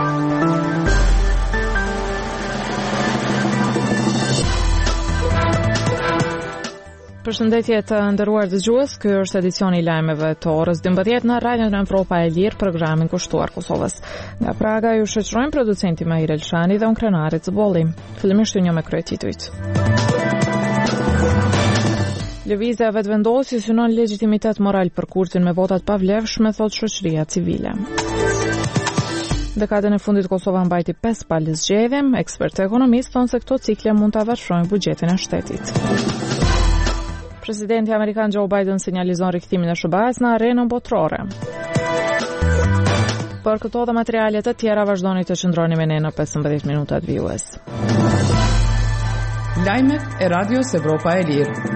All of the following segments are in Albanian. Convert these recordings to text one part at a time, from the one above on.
Përshëndetje të nderuar dëgjues, ky është edicioni i lajmeve të orës 12 në Radion Evropa e Lirë, programin kushtuar Kosovës. Nga Praga ju shoqërojmë producenti Mahir Elshani dhe unë krenari Cëbolli. Fillimisht ju një me kryetitujt. Lëvizja e vetëvendosjes synon legjitimitet moral për Kurtin me votat pavlefshme, thot shoqëria civile. Dekadën e fundit Kosova mbajti 5 palë zgjedhje, ekspertë ekonomistë thonë se këto cikle mund ta varfërojnë buxhetin e shtetit. Presidenti amerikan Joe Biden sinjalizon rikthimin e SBA-s në arenën botërore. Për këto dhe materialet të tjera vazhdoni të qëndroni me ne në 15 minutat vijues. Lajmet e Radios Evropa e Lirë.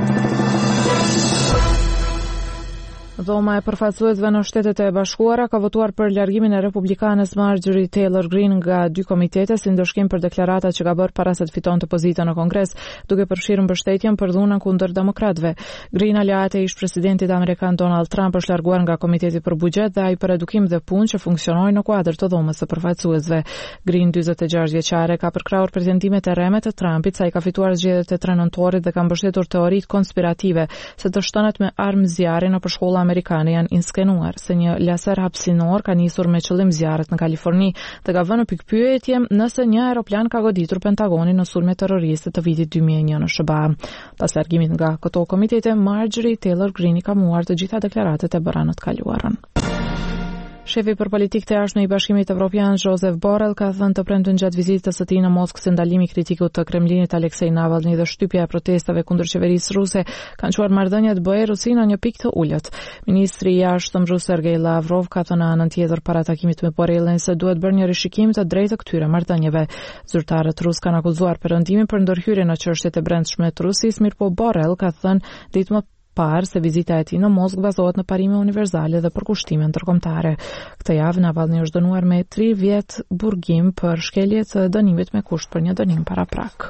Dhoma e përfaqësuesve në Shtetet e Bashkuara ka votuar për largimin e republikanes Marjorie Taylor Greene nga 2 komitete si ndëshkim për deklaratat që ka bërë para se të fitonte pozitën në Kongres, duke përfshirë mbështetjen për dhunën kundër demokratëve. Greene, aleate e ish-presidentit amerikan Donald Trump, është larguar nga Komiteti për Buxhet dhe ai për edukim dhe punë që funksionoi në kuadër të dhomës së përfaqësuesve. Greene, 46 vjeçare, ka përkrahur pretendimet e rreme të Trumpit se ai ka fituar zgjedhjet e 3 nëntorit dhe ka mbështetur teoritë konspirative se të shtënat me armë zjarri në shkolla amerikane janë inskenuar se një laser hapësinor ka nisur me qëllim zjarret në Kaliforni dhe ka vënë në pikpyetje nëse një aeroplan ka goditur Pentagonin në sulme terroriste të vitit 2001 në SBA. Pas largimit nga këto komitete, Marjorie Taylor Greene ka muar të gjitha deklaratat e bëra në të kaluarën. Shefi për politikë të jashtme i Bashkimit Evropian, Josep Borrell, ka thënë të premten gjatë vizitës së tij në Moskë se ndalimi kritikut të Kremlinit Aleksej Navalny dhe shtypja e protestave kundër qeverisë ruse kanë çuar marrëdhëniet BE-Rusi në një pikë të ulët. Ministri i jashtëm rus Sergej Lavrov ka thënë anën tjetër para takimit me Borrellin se duhet bërë një rishikim të drejtë këtyre marrëdhënieve. Zyrtarët rus kanë akuzuar Perëndimin për ndërhyrje në çështjet e brendshme të Rusisë, mirëpo Borrell ka thënë ditë më parë se vizita e tij në Moskë bazohet në parime universale dhe për kushtime ndërkombëtare. Këtë javë Navalny është dënuar me 3 vjet burgim për shkelje të dënimit me kusht për një dënim paraprak.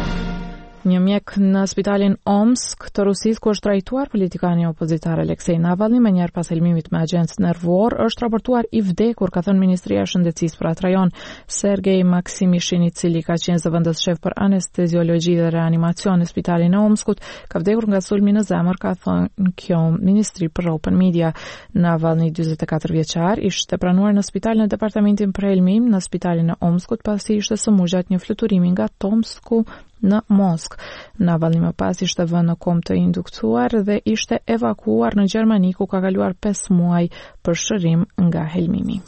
Një mjek në spitalin Omsk të Rusisë ku është trajtuar politikani opozitar Aleksej Navalny me njerë pas helmimit me agent nervor është raportuar i vdekur, ka thënë Ministria e Shëndetësisë për atë rajon. Sergej Maksimishin, i cili ka qenë zëvendës shef për anesteziologji dhe reanimacion në spitalin e Omskut, ka vdekur nga sulmi në zemër, ka thënë kjo Ministri për Open Media. Navalny, 44 vjeçar, ishte pranuar në spital në departamentin për helmim në spitalin e Omskut pasi ishte sëmundjet një fluturimi nga Tomsku në Moskë. Navalny më pas ishte vënë në komë të induktuar dhe ishte evakuuar në Gjermani ku ka kaluar 5 muaj për shërim nga helmimi.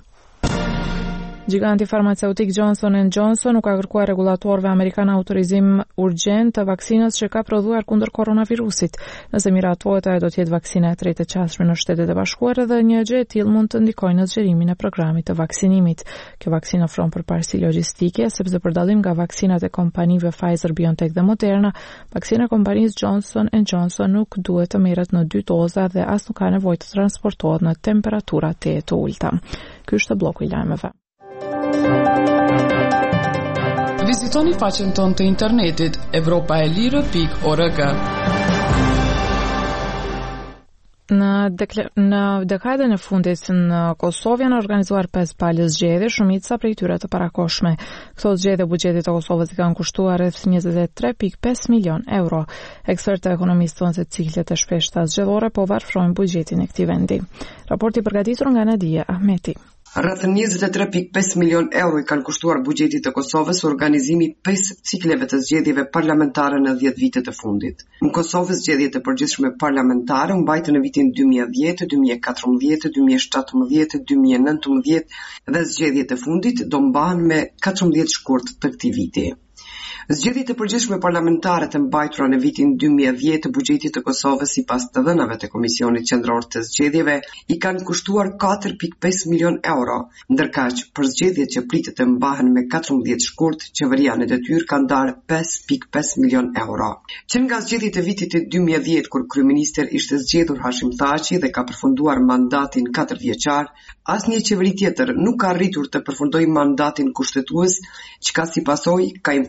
Giganti farmaceutik Johnson & Johnson nuk ka kërkuar regulatorëve amerikanë autorizim urgjent të vaksinës që ka prodhuar kundër koronavirusit. Nëse miratohet, ajo do të jetë vaksina e tretë e qasshme në Shtetet e Bashkuara dhe një gjë e tillë mund të ndikojë në zgjerimin e programit të vaksinimit. Kjo vaksinë ofron përparësi logjistike sepse për dallim nga vaksinat e kompanive Pfizer, BioNTech dhe Moderna, vaksina e kompanisë Johnson & Johnson nuk duhet të merret në 2 doza dhe as nuk ka nevojë të transportohet në temperatura të ulta. Ky është bloku i lajmeve. Vizitoni faqen tonë të internetit evropaelire.org. Në dekadën e fundit në Kosovë janë organizuar 5 palë zgjedhje, shumica prej tyre të parakohshme. Këto zgjedhje buxhetit të Kosovës i kanë kushtuar rreth 23.5 milion euro. Ekspertë ekonomistë thonë se ciklet e shpeshta zgjedhore po varfërojnë buxhetin e këtij vendi. Raporti përgatitur nga Nadia Ahmeti. Rreth 23.5 milion euro i kanë kushtuar buxhetit të Kosovës organizimi 5 cikleve të zgjedhjeve parlamentare në 10 vitet e fundit. Në Kosovë zgjedhjet e përgjithshme parlamentare u mbajtën në vitin 2010, 2014, 2017, 2019 dhe zgjedhjet e fundit do mbahen me 14 shkurt të këtij viti. Zgjedhjet e përgjithshme parlamentare të mbajtura në vitin 2010 të buxhetit të Kosovës sipas të dhënave të Komisionit Qendror të Zgjedhjeve i kanë kushtuar 4.5 milion euro, ndërkaq për zgjedhjet që pritet të mbahen me 14 shkurt, qeveria në detyrë ka ndarë 5.5 milion euro. Që nga zgjedhjet e vitit 2010 kur kryeministër ishte zgjedhur Hashim Thaçi dhe ka përfunduar mandatin 4 vjeçar, asnjë qeveri tjetër nuk ka arritur të përfundojë mandatin kushtetues, çka si pasojë ka imponuar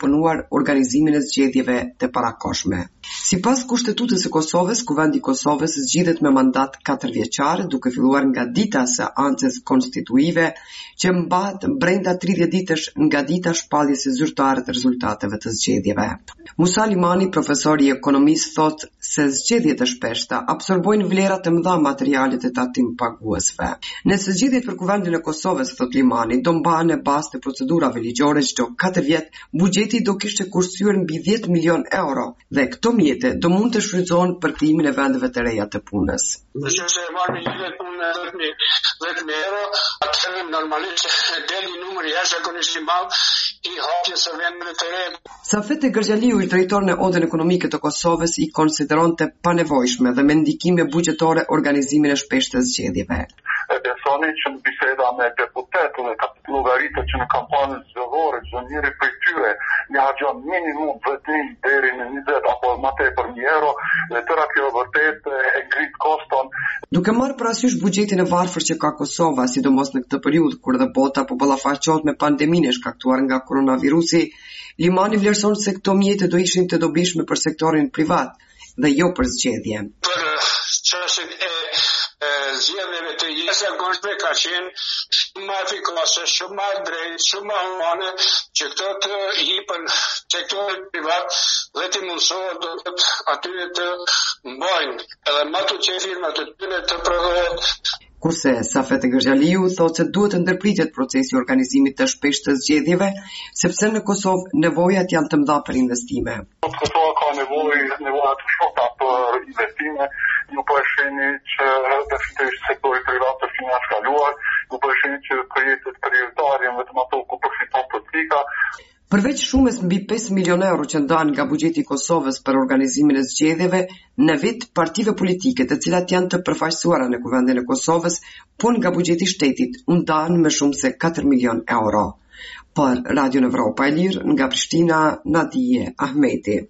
organizimin e zgjedhjeve të parakohshme. Sipas Kushtetutës së Kosovës, Kuvendi i Kosovës zgjidhet me mandat 4 vjeçar, duke filluar nga dita së ancës konstituive, që mbahet brenda 30 ditësh nga dita shpalljes së zyrtare të rezultateve të zgjedhjeve. Musa Limani, profesor i ekonomisë, thotë se zgjedhjet e shpeshta absorbojnë vlera të mëdha materiale të tatim paguesve. Nëse zgjedhjet për Kuvendin e Kosovës, thotë Limani, do mbahen në bazë të procedurave ligjore çdo 4 vjet, buxheti do kishte kursyer mbi 10 milion euro dhe këto mjete do mund të shfrytëzohen për krijimin e vendeve të reja të punës. Nëse marrë një punë 10.000 euro, atëherë normalisht deli numri jashtëzakonisht i madh i hapjes së vendeve të reja. Safet Gërgjaliu, i drejtori në Odën Ekonomike të Kosovës, i konsideronte panevojshme dhe me ndikime buxhetore organizimin e shpeshtë të zgjedhjeve. Besoni që në biseda me deputetët dhe llogaritë që në kampanën zgjedhore çdo njeri prej tyre ja harxhon minimum vetëm deri në 20 apo më tepër euro, dhe tëra kjo vërtet e ngrit koston. Duke marrë parasysh buxhetin e varfër që ka Kosova, sidomos në këtë periudhë kur dhe bota po ballafaqohet me pandeminë e shkaktuar nga koronavirusi, Limani vlerëson se këto mjete do ishin të dobishme për sektorin privat dhe jo për zgjedhje. Për çështjen e zgjedhjeve të jashtëzakonshme ka qenë shumë më efikase, shumë më drejtë, shumë më humane, që këto të hipën sektorit privat dhe të mundsohet atyre të mbajnë edhe më të firmat të tyre të prodhohet. Kurse Safet Gërgjaliu thotë se duhet të ndërpritet procesi i organizimit të shpeshtë të zgjedhjeve, sepse në Kosovë nevojat janë të mëdha për investime. Kosova ka nevoja të shota për investime, ju po e shihni që definitivisht sektori privat është një shkaluar, ju po e shihni që projektet prioritare vetëm ato ku përfiton politika. Përveç shumës mbi 5 milion euro që ndahen nga buxheti i Kosovës për organizimin e zgjedhjeve, në vit partive politike të cilat janë të përfaqësuara në Kuvendin e Kosovës, por nga buxheti i shtetit u ndahen më shumë se 4 milion euro. Për Radio Evropa e Lirë, nga Prishtina, Nadije Ahmeti.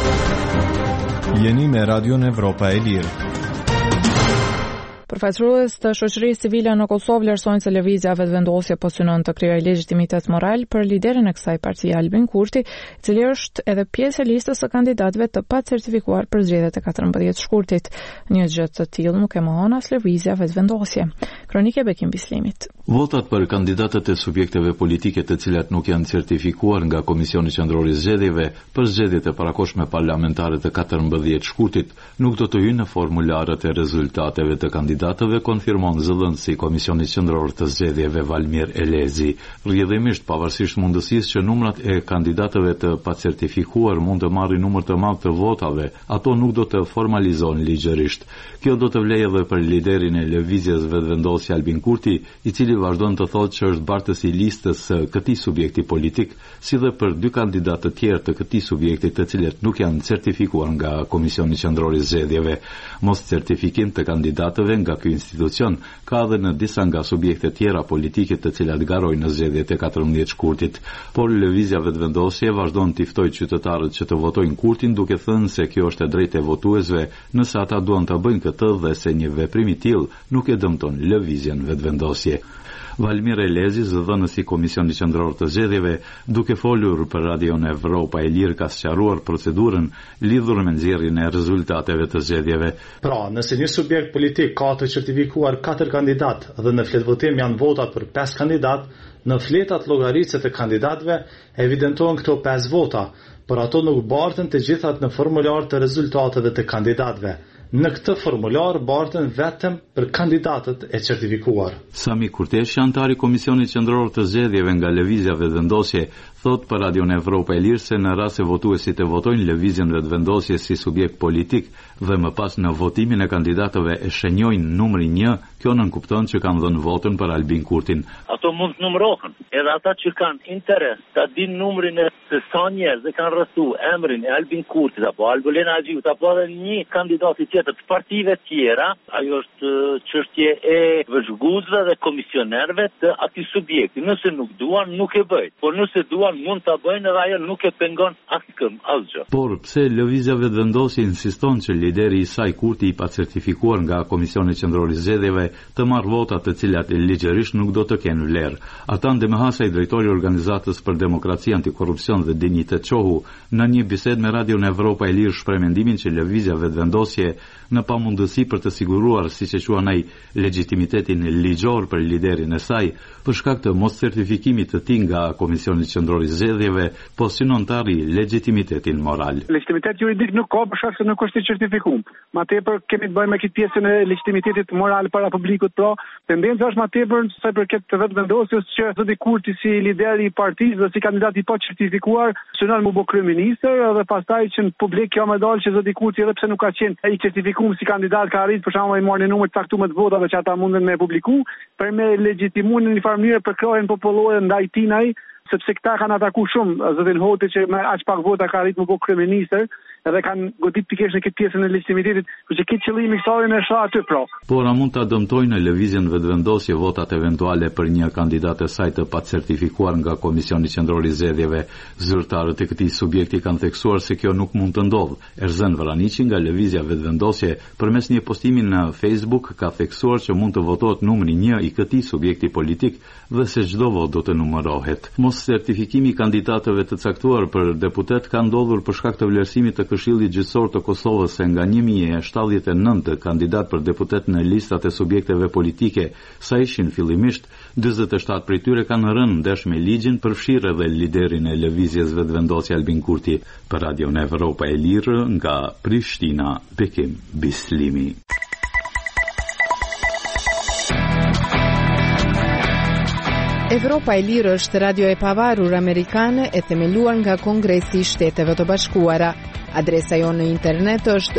Jeni me Radio Evropa e Lirë. Përfaqësues të shoqërisë civile në Kosovë vlerësojnë se lëvizja vetëvendosje po synon të krijojë legjitimitet moral për liderin e kësaj partie Albin Kurti, i cili është edhe pjesë e listës së kandidatëve të pacertifikuar për zgjedhjet e 14 shkurtit. Një gjë të tillë nuk e mohon as lëvizja vetëvendosje. Kronikë Bekim Bislimit. Votat për kandidatët e subjekteve politike të cilat nuk janë certifikuar nga Komisioni Qendror i Zgjedhjeve për zgjedhjet e parakohshme parlamentare të 14 shkurtit nuk do të hyjnë në formularët e rezultateve të kandidatëve, konfirmon zëdhënësi i Komisionit Qendror të Zgjedhjeve Valmir Elezi. Rrjedhimisht, pavarësisht mundësisë që numrat e kandidatëve të pacertifikuar mund të marrin numër të madh të votave, ato nuk do të formalizohen ligjërisht. Kjo do të vlejë edhe për liderin e lëvizjes vetëvendosje Albin Kurti, i cili vazhdon të thotë që është bartës i listës së këtij subjekti politik, si dhe për 2 kandidatë të tjerë të këtij subjekti të cilët nuk janë certifikuar nga Komisioni Qendror i Zgjedhjeve. Mos certifikim të kandidatëve nga ky institucion ka edhe në disa nga subjektet tjera politike të cilat garojnë në zgjedhjet e 14 shkurtit, por lëvizja vetëvendosje vazhdon të ftojë qytetarët që të votojnë Kurtin, duke thënë se kjo është e drejtë e votuesve nëse ata duan ta bëjnë këtë dhe se një veprim i tillë nuk e dëmton lëvizjen vetëvendosje. Valmir Elezi, zëdhënësi i Komisionit Qendror të Zgjedhjeve, duke folur për Radio Evropa e Lirë, ka sqaruar procedurën lidhur me nxjerrjen e rezultateve të zgjedhjeve. Pra, nëse një subjekt politik ka të certifikuar 4 kandidat dhe në fletvotim janë votat për 5 kandidat, në fletat llogaritset e kandidatëve evidentohen këto 5 vota, por ato nuk barten të gjithat në formular të rezultateve të kandidatëve. Në këtë formular barten vetëm për kandidatët e certifikuar. Sami Kurteshi, antari i Komisionit Qendror të Zgjedhjeve nga lëvizja vetëvendosje, thot për Radio Evropa e Lirë se në rast se votuesit e votojnë lëvizjen vetëvendosje si subjekt politik dhe më pas në votimin e kandidatëve e shenjojnë numrin 1, kjo nënkupton që kanë dhënë votën për Albin Kurtin. Ato mund të numërohen, edhe ata që kanë interes ta dinë numrin e se sa njerëz e kanë rrethu emrin e Albin Kurtit apo Albulena Agjiut apo edhe një kandidat i tjetër të partive tjera, ajo është çështje e vëzhguesve dhe komisionerëve të atij subjekti. Nëse nuk duan, nuk e bëjnë. Por nëse duan, mund ta bëjnë dhe ajo nuk e pengon asgjë. Por pse lëvizja vetëvendosje insiston që lideri i saj Kurti i pacertifikuar nga Komisioni Qendror i Zgjedhjeve të marrë vota të cilat ligjërisht nuk do të kenë vlerë. Atan Demahasa, i drejtori i Organizatës për Demokraci, Antikorrupsion dhe Dinjitet Qohu, në një bisedë me Radion Evropa e Lirë shpreh mendimin që lëvizja vetëvendosje në pamundësi për të siguruar, siç e quan ai, legjitimitetin ligjor për liderin e saj, për shkak të mos certifikimit të tij nga Komisioni Qendror i Zgjedhjeve, po synon të arrijë legjitimitetin moral. Legitimitet juridik nuk ka për shkak se nuk është i certifikuar. Ma tepër kemi të bëjmë me këtë pjesën e legitimitetit moral para publikut, pra tendenca është ma tepër sa i përket të vetëvendosjes që zoti Kurti si lideri i partisë dhe si kandidat i pa certifikuar synon mu bë kryeministër dhe pastaj që në publik kjo më dalë që zoti Kurti edhe pse nuk ka qenë i certifikuar si kandidat ka arrit për shembull i marrë numër të caktuar të votave që ata munden me publiku për me legjitimuar në një farë mënyrë për krohen popullore ndaj tij, sepse këta kanë atakuar shumë zotin Hoti që me aq pak vota ka arrit më bë kryeministër edhe kanë godit pikërisht në këtë pjesën e legitimitetit, por që këtë qëllim i kësaj në shoh aty pro. Por a mund ta dëmtojnë në lëvizjen vetëvendosje votat eventuale për një kandidat të saj të pacertifikuar nga Komisioni Qendror i Zgjedhjeve? Zyrtarët e këtij subjekti kanë theksuar se kjo nuk mund të ndodhë. Erzen Vraniqi nga lëvizja vetëvendosje përmes një postimi në Facebook ka theksuar që mund të votohet numri 1 i këtij subjekti politik dhe se çdo votë do të numërohet. Mos certifikimi i kandidatëve të caktuar për deputet ka ndodhur për shkak të vlerësimit të Këshillit Gjyqësor të Kosovës se nga 1079 kandidat për deputet në listat e subjekteve politike sa ishin fillimisht, 47 prej tyre kanë rënë ndesh me ligjin, përfshirë edhe liderin e lëvizjes vetëvendosje Albin Kurti. Për Radion Evropa e Lirë nga Prishtina, Bekim Bislimi. Evropa e Lirë është radio e pavarur amerikane e themeluar nga Kongresi i Shteteve të Bashkuara. Adresa jonë në internet është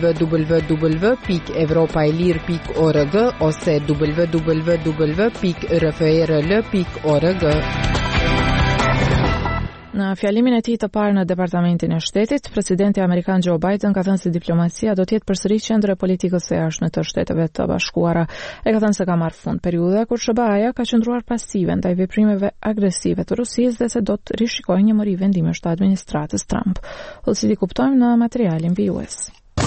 www.evropaelir.org ose www.rfrl.org. Në fjalimin e tij të parë në Departamentin e Shtetit, presidenti amerikan Joe Biden ka thënë se diplomacia do të jetë përsëri qendër e politikës së jashtme të Shteteve të Bashkuara. Ai ka thënë se ka marrë fund periudha kur SBA-ja ka qëndruar pasive ndaj veprimeve agresive të Rusisë dhe se do të rishikojë një mori vendimesh të administratës Trump. Ose si kuptojmë në materialin BUS.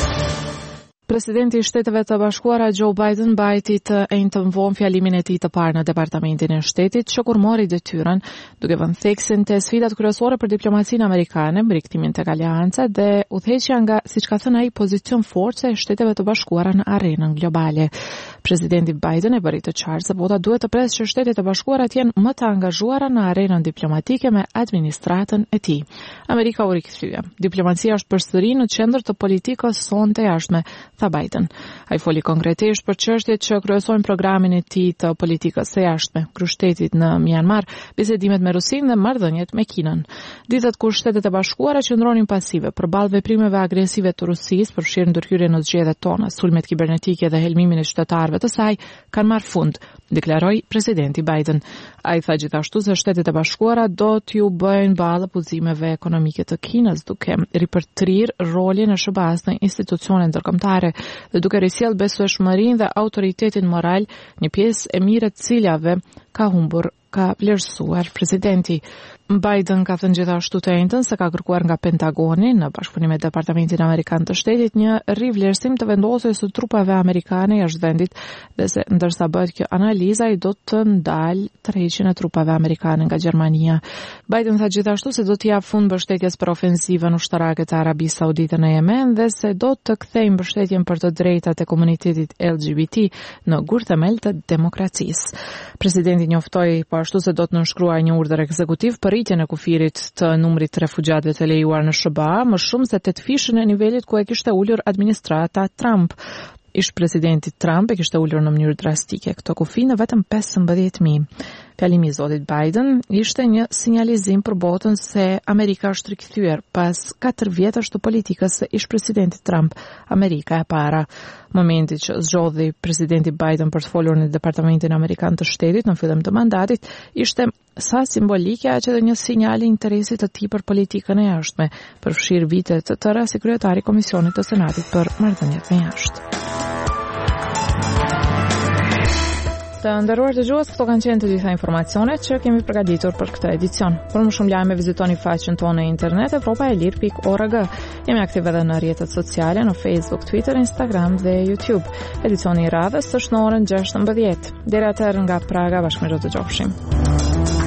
Presidenti i Shteteve të Bashkuara Joe Biden mbajti të njëjtën vonë fjalimin e tij të parë në Departamentin e Shtetit, që kur mori detyrën, duke vënë theksin te sfidat kryesore për diplomacinë amerikane, mbikëtimin tek aleanca dhe udhëheqja nga, siç ka thënë ai, pozicion force e Shteteve të Bashkuara në arenën globale. Presidenti Biden e bëri të qartë se bota duhet të presë që Shtetet e Bashkuara të jenë më të angazhuara në arenën diplomatike me administratën e tij. Amerika u rikthye. Diplomacia është përsëri në qendër të politikës sonë të jashtme, tha Biden. Ai foli konkretisht për çështjet që kryesojnë programin e tij të politikës së jashtme, kryeushtetit në Myanmar, bisedimet me Rusinë dhe marrëdhëniet me Kinën. Ditët kur Shtetet e Bashkuara qëndronin pasive përballë veprimeve agresive të Rusisë, përfshirë ndërhyrjen në zgjedhjet tona, sulmet kibernetike dhe helmimin e qytetarëve të saj, kanë marrë fund, deklaroi presidenti Biden. Ai tha gjithashtu se Shtetet e Bashkuara do t'ju bëjnë ballë abuzimeve ekonomike të Kinës, duke ripërtrir rolin e SBA-s në institucione ndërkombëtare dhe duke risjell besueshmërinë dhe autoritetin moral, një pjesë e mirë të cilave ka humbur, ka vlerësuar presidenti. Biden ka thënë gjithashtu të njëjtën se ka kërkuar nga Pentagoni në bashkëpunim me Departamentin Amerikan të Shtetit një rivlerësim të vendosjes së trupave amerikane jashtë vendit dhe se ndërsa bëhet kjo analiza ai do të ndalë tërheqjen e trupave amerikane nga Gjermania. Biden tha gjithashtu se do të jap fund mbështetjes për ofensivën ushtarake të Arabisë Saudite në Yemen dhe se do të kthejë mbështetjen për të drejtat e komunitetit LGBT në gurthemel të demokracisë. Presidenti njoftoi po ashtu se do të nënshkruajë një urdhër ekzekutiv për rritjen e kufirit të numrit të refugjatëve të lejuar në SBA, më shumë se 8 fishën e nivelit ku e kishte ulur administrata Trump. Ish presidenti Trump e kishte ulur në mënyrë drastike këto kufi në vetëm 15.000. Fjalimi i zotit Biden ishte një sinjalizim për botën se Amerika është rikthyer pas 4 vjetësh të politikës së ish presidentit Trump, Amerika e para. Momenti që zgjodhi presidenti Biden për të folur në Departamentin Amerikan të Shtetit në fillim të mandatit ishte sa simbolike aq edhe një sinjal i interesit të tij për politikën e jashtme, përfshirë vite të tëra si kryetari i Komisionit të Senatit për marrëdhëniet me jashtë. Të nderuar dëgjues, këto kanë qenë të gjitha informacionet që kemi përgatitur për këtë edicion. Për më shumë lajme vizitoni faqen tonë në internet evropaelir.org. Jemi aktiv edhe në rrjetet sociale në Facebook, Twitter, Instagram dhe YouTube. Edicioni i radhës është në orën 16. Deri atëherë nga Praga bashkë me çdo të qofshim.